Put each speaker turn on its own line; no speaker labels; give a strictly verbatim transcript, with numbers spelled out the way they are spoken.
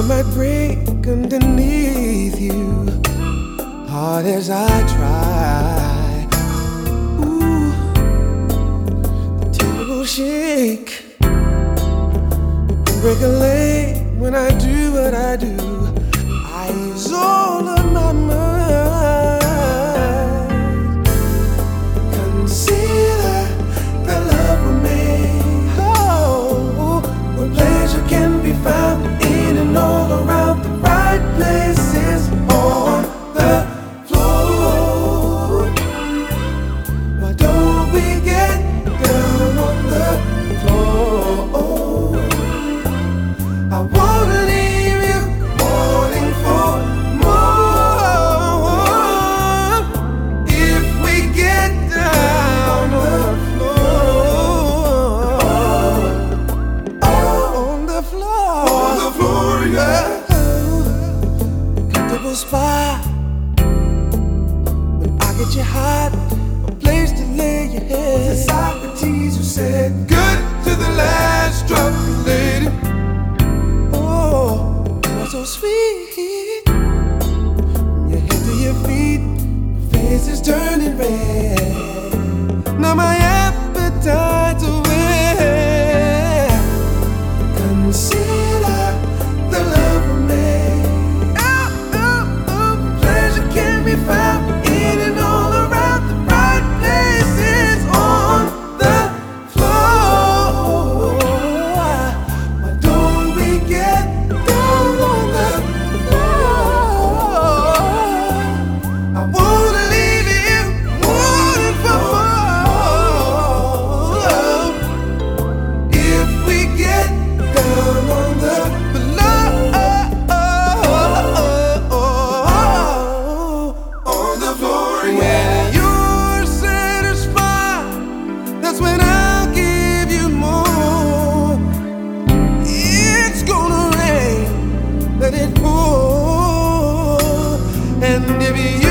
might break underneath you, hard as I try. Ooh, the table will shake and break a leg when I do what I do. Eyes all on my mind. Consider the love we made. Oh, where pleasure can be found in and all around the right places on the floor. Why don't we get down on the floor? I wanna leave you wanting for more. If we get down on the floor, on the floor, on the floor, yeah. Comfortable spot when I get you hot, a place to lay your head. Was it Socrates who said, "Good to the last drop, lady"? So sweet, from your head to your feet, your face is turning red. Now my appetite's away. Consider the love we made. Oh, oh, oh, pleasure can be found in and all around the right places on the floor. Why don't we get down on the floor? I wanna leave you wanting for more. If we get down on the floor, on the floor, yeah. When you're satisfied, that's when I'll give you more. It's gonna rain, let it pour, and if you